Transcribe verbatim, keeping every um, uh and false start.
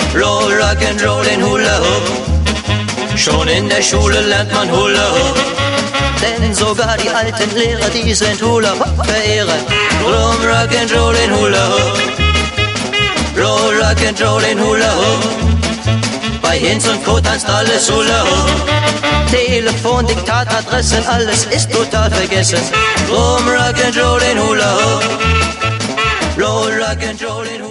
Roll, Rock'n'Roll, den Hula Hoop. Schon in der Schule lernt man Hula Hoop. Denn sogar die alten Lehrer, die sind Hula Hoop Verehrer. Drum Rock'n'Roll, den Hula Hoop. Roll, Rock'n'Roll, den Hula Hoop. Bei Hinz und Co. tanzt alles Hula Hoop. Telefon, Diktat, Adressen, alles ist total vergessen. Drum Rock'n'Roll, den Hula Hoop. Roll, Rock'n'Roll, den Hula Hoop.